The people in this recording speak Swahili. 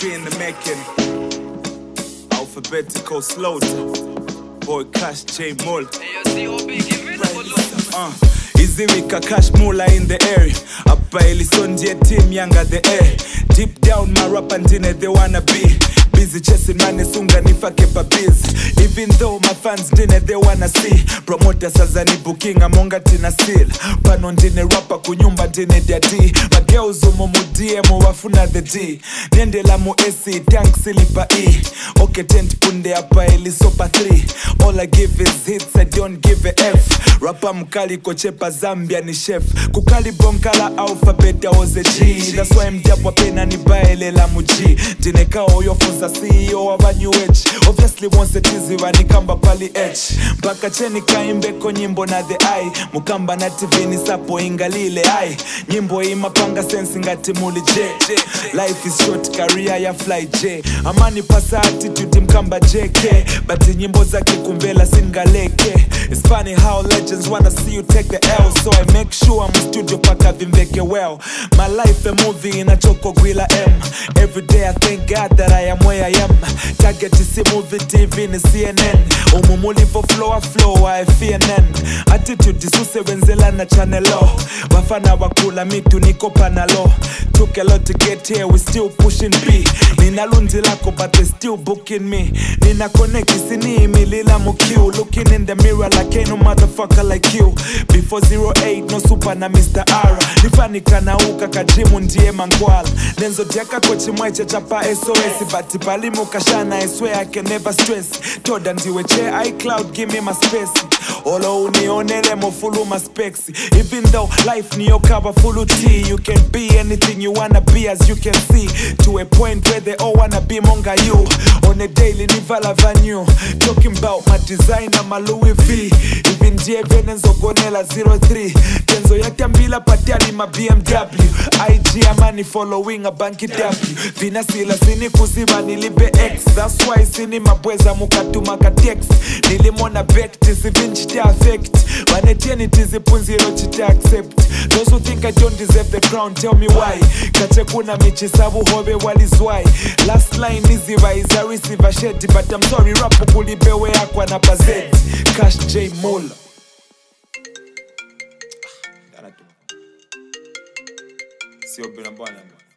legacy in the making. Alphabetical slaughter. Boy Cash J Mull. Easy wika Cash Mula in the area. Uppa Elisonje team younger the air. Deep down my rap and they wanna be busy chasing money sunga nifake pa busy. Even though my fans they wanna see promoters azani booking amonga tina seal. Pano ndine rapper kunyumba ndine daddy. Mageuzo mumudie wafuna the D. Nende la mu AC tank silipa E. Okay tent punde apa Elisopa 3. All I give is hits, I don't give a F. Rapper mkali kochepa Zambia ni chef. Kukali bonkala alphabet oze G. That's why mjabwa pena ni baele la muji. Ndine kao yofuza CEO of a new age. Obviously once it is wani kamba pali H. Mpaka cheni kaimbe ko nyimbo na the I. Mukamba na TV ni sapo ingalile I. Nyimbo imapanga sensi ngati muli J. Life is short, career ya fly J. Amani pasa attitude mkamba JK. But nyimbo zake kumbela singaleke. It's funny how legends wanna see you take the L. So I make sure I'm studio paka vimbeke well. My life a movie in a Choco Gwila M. Every day I thank God that I am where I am. Target to see movie TV in CNN. Umumuli for flow I FNN. Attitude disuse wenzela na channel O. Wafana wakula mitu niko panalo. Took a lot to get here, we still pushing B. Nina lundi lako but they still booking me. Nina connect isini milila mukiu. Looking in the mirror like ain't no motherfucker like you. Before 08 no super na Mr. R. Nifani kanauka kajimu ndiye mangwala. Nenzo diaka kochi mweche chapa SOS. Bati palimu kashana I swear I can never stress. Toda ndiwe che iCloud give me my space. Olo unionele mo fulu my specs. Even though life ni yokaba fulu T. You can be anything you wanna be as you can see. To a point where they all wanna be monga you. On a daily nivala venue. Talking about my designer my Louis V. Even J.V. Nenzo Gonela 03. Kenzo yatambila patiani ma BMW. IG amani following a banki W. Vina sila sini kuziba nilibe X. That's why sini mabweza mukatuma ka text. Nilimona back tizi vinci te affect. Wanetieni tizi punziro chite accept. Those who think I don't deserve the crown tell me why. Kache kuna michi sabu hobe walizwai. Last line izi vaiza receive shedi. But I'm sorry rapu kulibewe akwa na bazeti. Cash J Mull. Sio bila bwana.